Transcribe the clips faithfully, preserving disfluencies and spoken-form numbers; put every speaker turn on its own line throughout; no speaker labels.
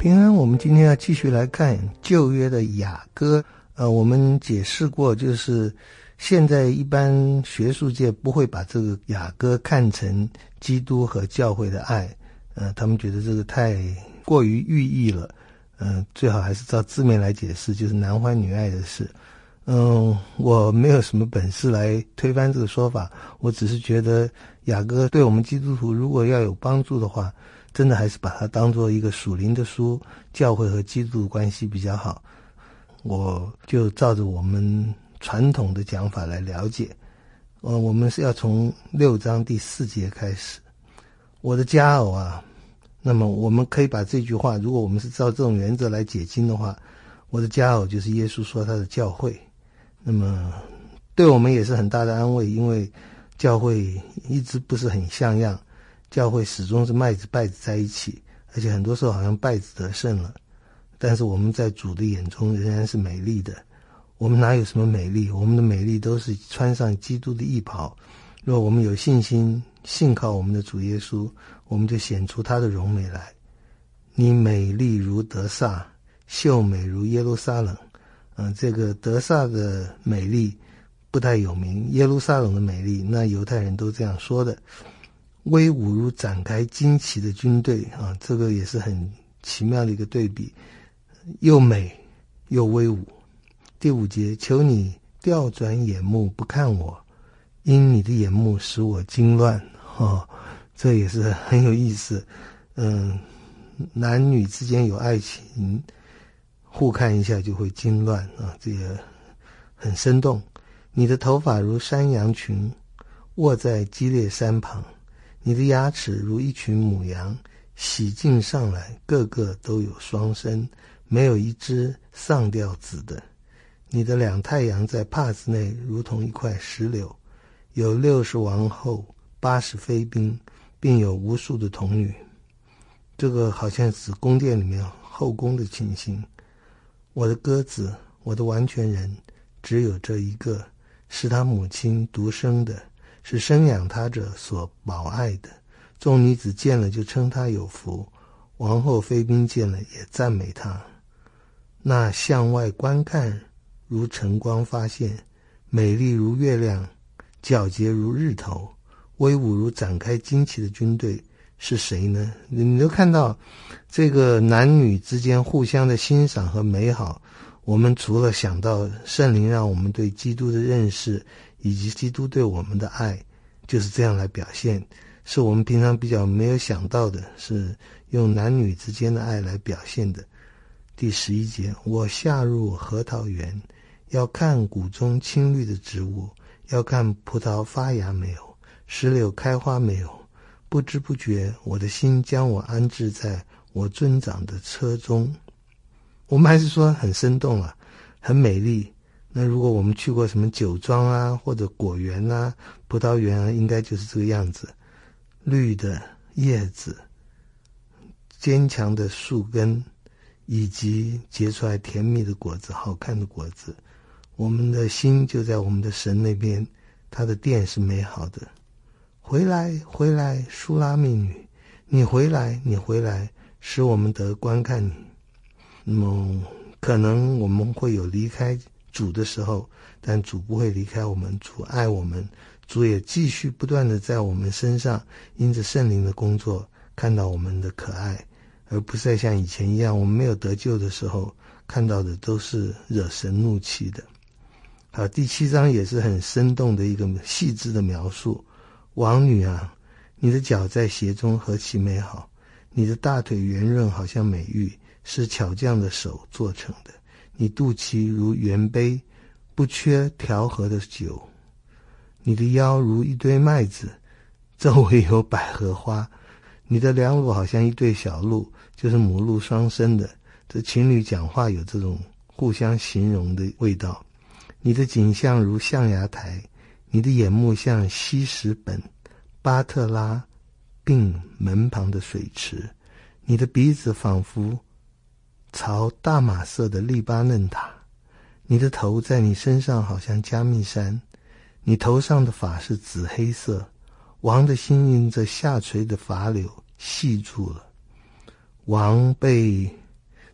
平安，我们今天要继续来看旧约的雅歌。呃，我们解释过，就是现在一般学术界不会把这个雅歌看成基督和教会的爱，呃，他们觉得这个太过于寓意了，呃，最好还是照字面来解释，就是男欢女爱的事。嗯，我没有什么本事来推翻这个说法，我只是觉得雅歌对我们基督徒如果要有帮助的话，真的还是把它当作一个属灵的书，教会和基督关系比较好。我就照着我们传统的讲法来了解。呃，我们是要从六章第四节开始。我的佳偶啊，那么我们可以把这句话，如果我们是照这种原则来解经的话，我的佳偶就是耶稣说他的教会。那么对我们也是很大的安慰，因为教会一直不是很像样，教会始终是麦子稗子在一起，而且很多时候好像稗子得胜了，但是我们在主的眼中仍然是美丽的。我们哪有什么美丽？我们的美丽都是穿上基督的义袍。若我们有信心信靠我们的主耶稣，我们就显出他的荣美来。你美丽如得撒，秀美如耶路撒冷。嗯，这个得撒的美丽不太有名，耶路撒冷的美丽，那犹太人都这样说的。威武如展开旌旗的军队啊，这个也是很奇妙的一个对比，又美又威武。第五节，求你调转眼目不看我，因你的眼目使我惊乱。哦，这也是很有意思。嗯，男女之间有爱情，互看一下就会惊乱啊，这个很生动。你的头发如山羊群，卧在基列山旁。你的牙齿如一群母羊，洗净上来，个个都有双生，没有一只丧掉子的。你的两太阳在帕子内如同一块石榴，有六十王后，八十妃嫔，并有无数的童女。这个好像是宫殿里面后宫的情形。我的鸽子，我的完全人，只有这一个，是他母亲独生的，是生养他者所保爱的。众女子见了就称他有福，王后妃嫔见了也赞美他。那向外观看如晨光发现，美丽如月亮，皎洁如日头，威武如展开旌旗的军队，是谁呢？你都看到这个男女之间互相的欣赏和美好，我们除了想到圣灵让我们对基督的认识，以及基督对我们的爱，就是这样来表现，是我们平常比较没有想到的，是用男女之间的爱来表现的。第十一节，我下入核桃园，要看谷中青绿的植物，要看葡萄发芽没有，石榴开花没有。不知不觉，我的心将我安置在我尊长的车中。我们还是说很生动啊，很美丽。那如果我们去过什么酒庄啊，或者果园啊、葡萄园啊，应该就是这个样子。绿的叶子，坚强的树根，以及结出来甜蜜的果子，好看的果子。我们的心就在我们的神那边，他的殿是美好的。回来回来，舒拉密女，你回来你回来，使我们得观看你。那么可能我们会有离开主的时候，但主不会离开我们，主爱我们，主也继续不断的在我们身上因着圣灵的工作看到我们的可爱，而不再像以前一样，我们没有得救的时候看到的都是惹神怒气的。好，第七章也是很生动的一个细致的描述。王女啊，你的脚在鞋中何其美好，你的大腿圆润好像美玉，是巧匠的手做成的。你肚脐如圆杯，不缺调和的酒。你的腰如一堆麦子，周围有百合花。你的两乳好像一对小鹿，就是母鹿双生的。这情侣讲话有这种互相形容的味道。你的颈项如象牙台，你的眼目像西什本、巴特拉并门旁的水池。你的鼻子仿佛朝大马色的利巴嫩塔，你的头在你身上好像加密山，你头上的发是紫黑色，王的心因着下垂的发绺系住了。王被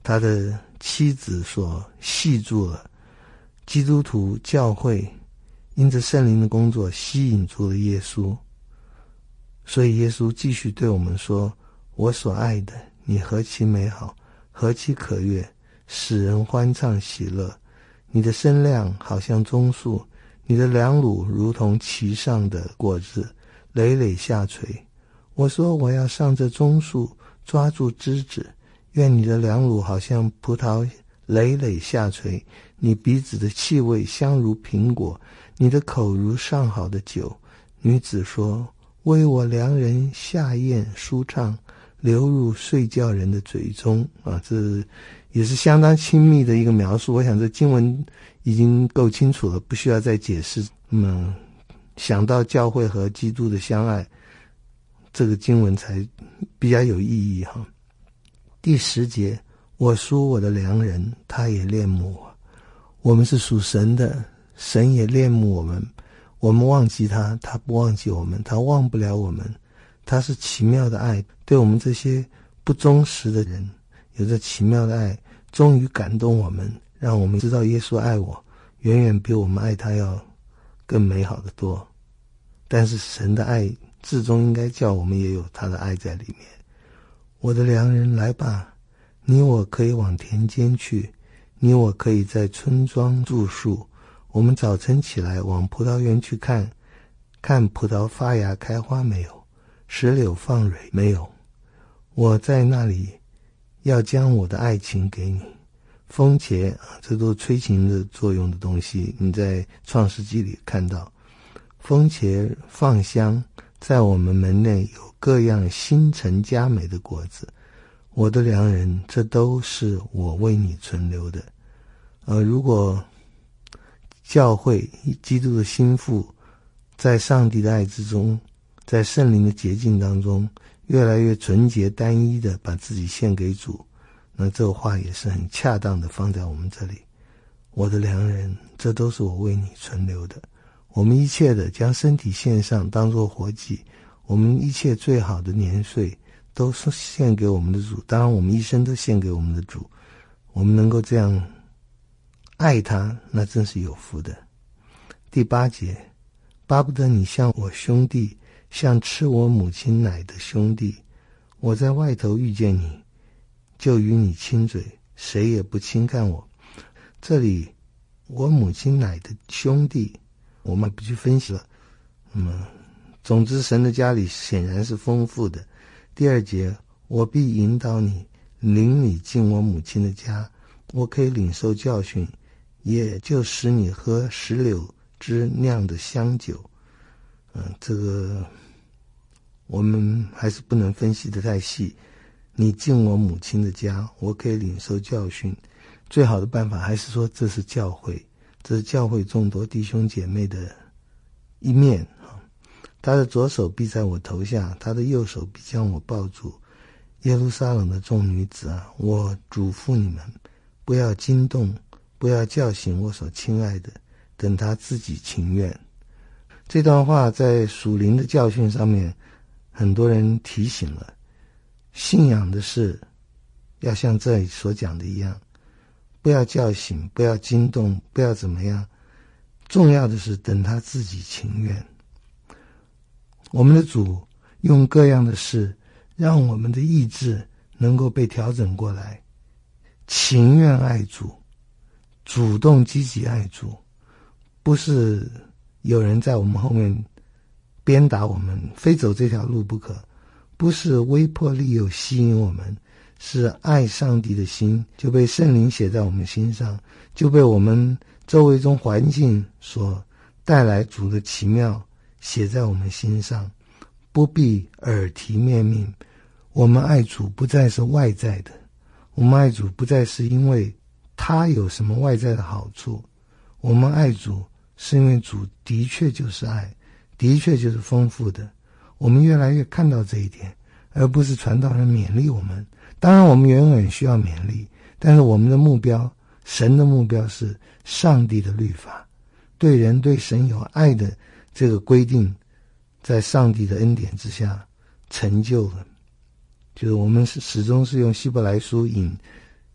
他的妻子所系住了。基督徒教会因着圣灵的工作吸引住了耶稣，所以耶稣继续对我们说，我所爱的，你何其美好，何其可悦，使人欢畅喜乐。你的身量好像棕树，你的两乳如同其上的果子，累累下垂。我说我要上这棕树，抓住枝子，愿你的两乳好像葡萄累累下垂，你鼻子的气味香如苹果，你的口如上好的酒。女子说，为我良人下咽舒畅，流入睡觉人的嘴中。啊，这也是相当亲密的一个描述。我想这经文已经够清楚了，不需要再解释。那么想到教会和基督的相爱，这个经文才比较有意义哈。第十节，我属我的良人，他也恋慕我。我们是属神的，神也恋慕我们。我们忘记他，他不忘记我们，他忘不了我们。他是奇妙的爱，对我们这些不忠实的人有着奇妙的爱，终于感动我们，让我们知道耶稣爱我远远比我们爱他要更美好的多。但是神的爱至终应该叫我们也有他的爱在里面。我的良人，来吧，你我可以往田间去，你我可以在村庄住宿。我们早晨起来往葡萄园去看，看葡萄发芽开花没有，石榴放蕊没有。我在那里要将我的爱情给你。风茄啊，这都是催情的作用的东西，你在创世纪里看到。风茄放香，在我们门内有各样新陈佳美的果子。我的良人，这都是我为你存留的。呃，如果教会基督的心腹在上帝的爱之中，在圣灵的洁净当中，越来越纯洁单一的把自己献给主，那这话也是很恰当的放在我们这里。我的良人，这都是我为你存留的。我们一切的将身体献上，当作活祭，我们一切最好的年岁都是献给我们的主，当然我们一生都献给我们的主。我们能够这样爱他，那真是有福的。第八节，巴不得你像我兄弟，像吃我母亲奶的兄弟。我在外头遇见你，就与你亲嘴，谁也不轻看我。这里我母亲奶的兄弟，我们不去分析了。那么总之神的家里显然是丰富的。第二节，我必引导你，领你进我母亲的家，我可以领受教训，也就使你喝石榴汁酿的香酒。嗯、呃，这个我们还是不能分析得太细。你进我母亲的家，我可以领受教训。最好的办法还是说这是教会，这是教会众多弟兄姐妹的一面。他的左手必在我头下，他的右手必将我抱住。耶路撒冷的众女子啊，我嘱咐你们，不要惊动，不要叫醒我所亲爱的，等他自己情愿。这段话在属灵的教训上面，很多人提醒了，信仰的事要像这里所讲的一样，不要叫醒，不要惊动，不要怎么样，重要的是等他自己情愿。我们的主用各样的事让我们的意志能够被调整过来，情愿爱主，主动积极爱主，不是有人在我们后面鞭打我们，非走这条路不可，不是威迫利诱吸引我们，是爱上帝的心就被圣灵写在我们心上，就被我们周围中环境所带来主的奇妙写在我们心上，不必耳提面命。我们爱主不再是外在的，我们爱主不再是因为他有什么外在的好处，我们爱主是因为主的确就是爱，的确就是丰富的。我们越来越看到这一点，而不是传道人勉励我们。当然我们永远需要勉励，但是我们的目标，神的目标是上帝的律法，对人对神有爱的这个规定，在上帝的恩典之下成就了。就是我们是始终是用希伯来书引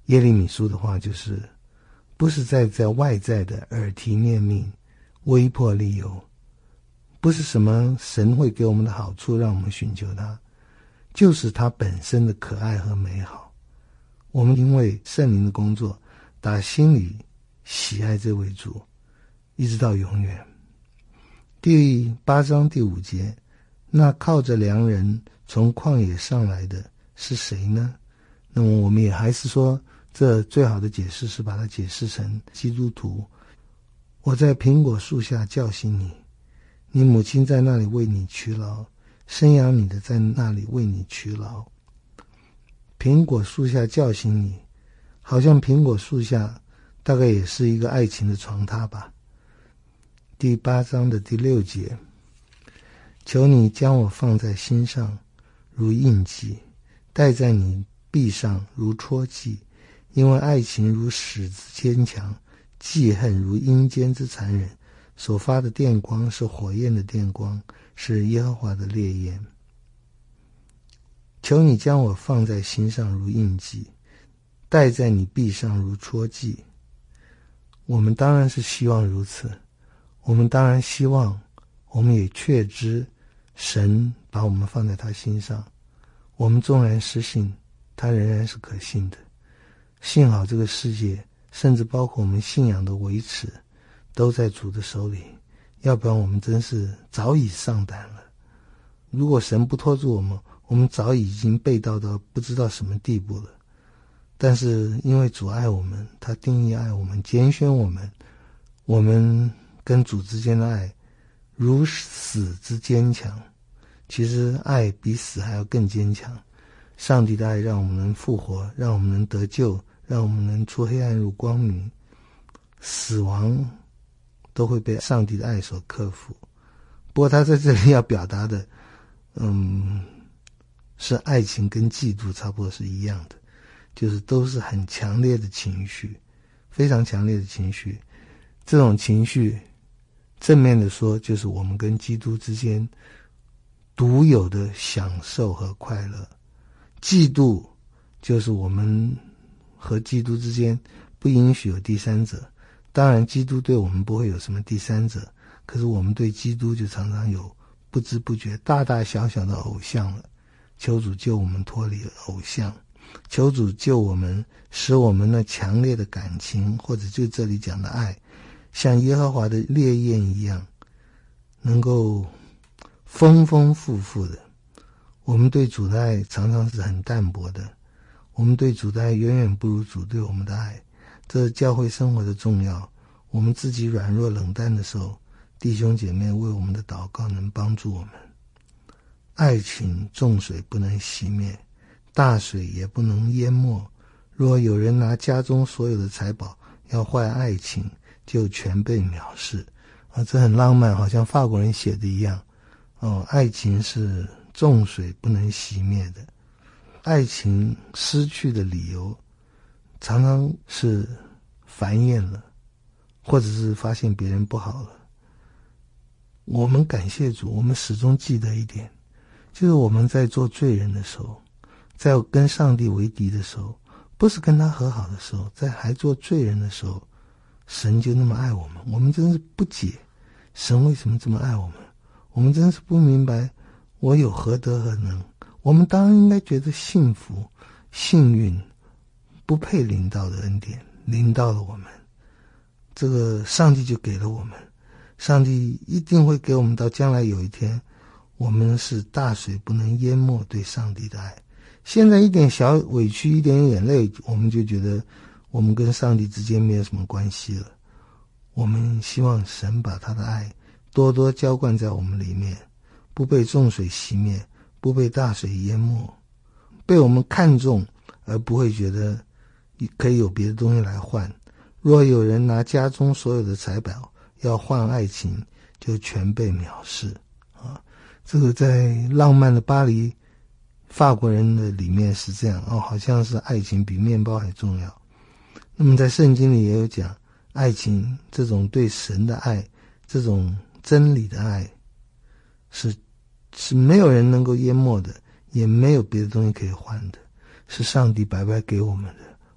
耶利米书的话就是，不是在在外在的耳提面命、威迫利诱，不是什么神会给我们的好处让我们寻求它，就是它本身的可爱和美好。我们因为圣灵的工作，打心里喜爱这位主，一直到永远。第八章第五节，那靠着良人从旷野上来的是谁呢？那么我们也还是说，这最好的解释是把它解释成基督徒。我在苹果树下叫醒你，你母亲在那里为你劬劳，生养你的在那里为你劬劳。苹果树下叫醒你，好像苹果树下大概也是一个爱情的床榻吧。第八章的第六节，求你将我放在心上如印记，戴在你臂上如戳记，因为爱情如矢之坚强，记恨如阴间之残忍，所发的电光是火焰的电光，是耶和华的烈焰。求你将我放在心上如印记，戴在你臂上如戳记。我们当然是希望如此，我们当然希望，我们也确知神把我们放在他心上，我们纵然失信，他仍然是可信的。幸好这个世界，甚至包括我们信仰的维持，都在主的手里，要不然我们真是早已丧胆了。如果神不拖住我们，我们早已经背道到不知道什么地步了。但是因为主爱我们，他定义爱我们，拣选我们，我们跟主之间的爱如死之坚强。其实爱比死还要更坚强。上帝的爱让我们能复活，让我们能得救，让我们能出黑暗入光明，死亡都会被上帝的爱所克服。不过他在这里要表达的嗯，是爱情跟嫉妒差不多是一样的，就是都是很强烈的情绪，非常强烈的情绪。这种情绪正面的说，就是我们跟基督之间独有的享受和快乐。嫉妒就是我们和基督之间不允许有第三者。当然基督对我们不会有什么第三者，可是我们对基督就常常有不知不觉大大小小的偶像了。求主救我们脱离偶像，求主救我们，使我们那强烈的感情，或者就这里讲的爱，像耶和华的烈焰一样，能够丰丰富富的。我们对主的爱常常是很淡薄的，我们对主的爱远远不如主对我们的爱。这是教会生活的重要。我们自己软弱冷淡的时候，弟兄姐妹为我们的祷告能帮助我们。爱情众水不能熄灭，大水也不能淹没。若有人拿家中所有的财宝要坏爱情，就全被藐视。啊，这很浪漫，好像法国人写的一样。哦，爱情是众水不能熄灭的。爱情失去的理由常常是繁衍了，或者是发现别人不好了。我们感谢主，我们始终记得一点，就是我们在做罪人的时候，在跟上帝为敌的时候，不是跟他和好的时候，在还做罪人的时候，神就那么爱我们。我们真是不解神为什么这么爱我们，我们真是不明白我有何德何能。我们当然应该觉得幸福幸运，不配领到的恩典领到了我们，这个上帝就给了我们，上帝一定会给我们，到将来有一天我们是大水不能淹没对上帝的爱。现在一点小委屈一点眼泪，我们就觉得我们跟上帝之间没有什么关系了。我们希望神把他的爱多多浇灌在我们里面，不被众水熄灭，不被大水淹没，被我们看重，而不会觉得可以有别的东西来换。若有人拿家中所有的财宝要换爱情，就全被藐视啊！这个在浪漫的巴黎法国人的里面是这样哦，好像是爱情比面包还重要。那么在圣经里也有讲，爱情这种对神的爱，这种真理的爱，是是没有人能够淹没的，也没有别的东西可以换的，是上帝白白给我们的。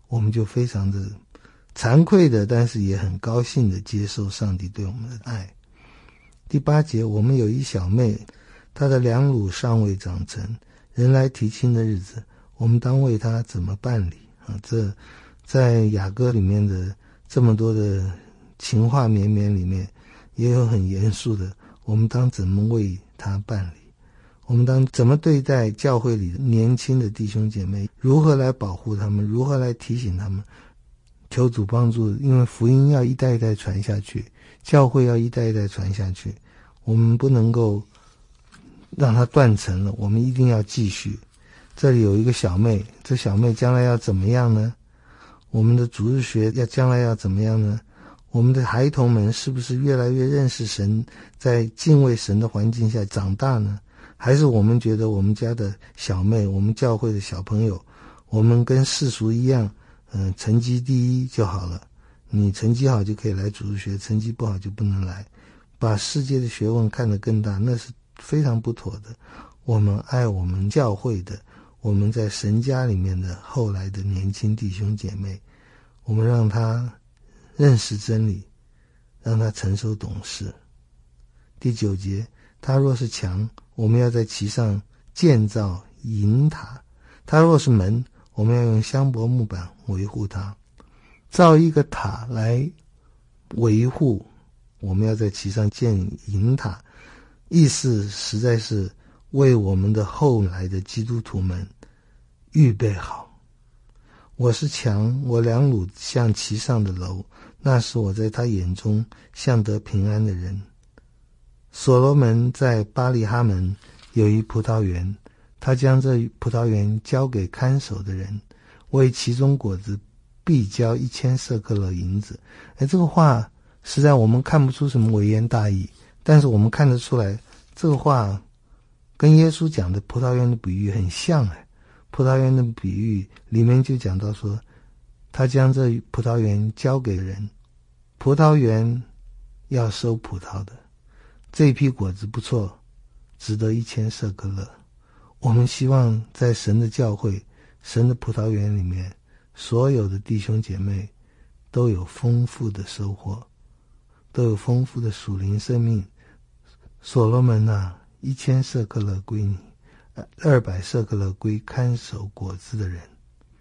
我们就非常的惭愧的，但是也很高兴的接受上帝对我们的爱。第八节，我们有一小妹，她的两乳尚未长成，人来提亲的日子，我们当为她怎么办理啊？这在雅歌里面的这么多的情话绵绵里面，也有很严肃的，我们当怎么为她办理？我们当怎么对待教会里年轻的弟兄姐妹？如何来保护他们？如何来提醒他们？求主帮助，因为福音要一代一代传下去，教会要一代一代传下去，我们不能够让它断层了，我们一定要继续。这里有一个小妹，这小妹将来要怎么样呢？我们的主日学要将来要怎么样呢？我们的孩童们是不是越来越认识神，在敬畏神的环境下长大呢？还是我们觉得我们家的小妹，我们教会的小朋友，我们跟世俗一样，嗯、呃，成绩第一就好了，你成绩好就可以来主日学，成绩不好就不能来，把世界的学问看得更大，那是非常不妥的。我们爱我们教会的，我们在神家里面的后来的年轻弟兄姐妹，我们让他认识真理，让他成熟懂事。第九节，他若是墙，我们要在其上建造银塔；他若是门，我们要用香柏木板维护它。造一个塔来维护，我们要在其上建银塔，意思实在是为我们的后来的基督徒们预备好。我是墙，我两乳像其上的楼，那是我在他眼中像得平安的人。所罗门在巴利哈门有一葡萄园，他将这葡萄园交给看守的人，为其中果子必交一千舍克勒银子。哎，这个话实在我们看不出什么微言大义，但是我们看得出来，这个话跟耶稣讲的葡萄园的比喻很像。哎，葡萄园的比喻里面就讲到说，他将这葡萄园交给人，葡萄园要收葡萄的，这一批果子不错，值得一千舍克勒。我们希望在神的教会，神的葡萄园里面，所有的弟兄姐妹都有丰富的收获，都有丰富的属灵生命。所罗门啊，一千舍克勒归你，二百舍克勒归看守果子的人。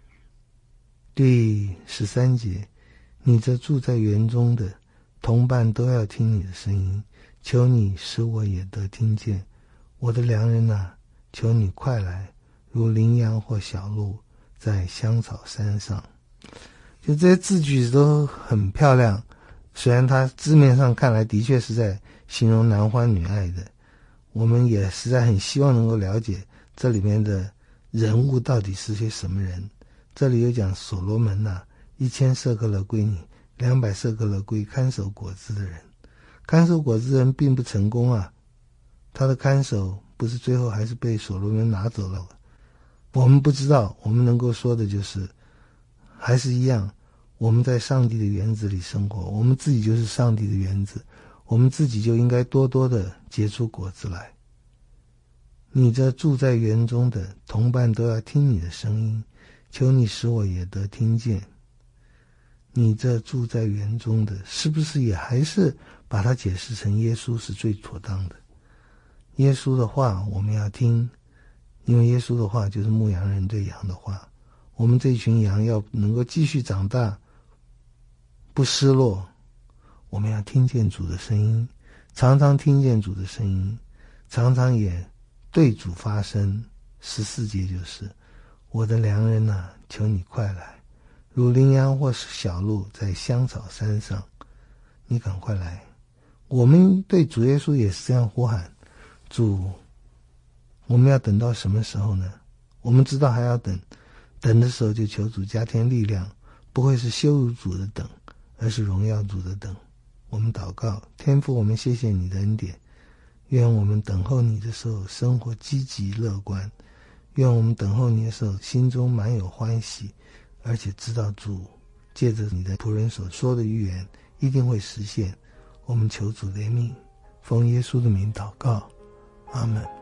第十三节，你这住在园中的同伴都要听你的声音，求你使我也得听见。我的良人啊，求你快来，如羚羊或小鹿在香草山上。就这些字句都很漂亮，虽然它字面上看来的确是在形容男欢女爱的，我们也实在很希望能够了解这里面的人物到底是些什么人。这里有讲所罗门啊，一千舍克勒归你，两百舍克勒归看守果子的人。看守果子的人并不成功啊，他的看守不是最后还是被所罗门拿走了。我们不知道，我们能够说的就是还是一样，我们在上帝的园子里生活，我们自己就是上帝的园子，我们自己就应该多多的结出果子来。你这住在园中的同伴都要听你的声音，求你使我也得听见。你这住在园中的，是不是也还是把它解释成耶稣是最妥当的？耶稣的话我们要听，因为耶稣的话就是牧羊人对羊的话。我们这群羊要能够继续长大，不失落，我们要听见主的声音，常常听见主的声音，常常也对主发声。十四节就是，我的良人啊，求你快来，如羚羊或是小鹿在香草山上，你赶快来。我们对主耶稣也是这样呼喊，主，我们要等到什么时候呢？我们知道还要等，等的时候就求主加添力量，不会是羞辱主的等，而是荣耀主的等。我们祷告，天父，我们谢谢你的恩典，愿我们等候你的时候生活积极乐观，愿我们等候你的时候心中满有欢喜，而且知道主借着你的仆人所说的预言一定会实现。我们求主怜悯，奉耶稣的名祷告，阿们。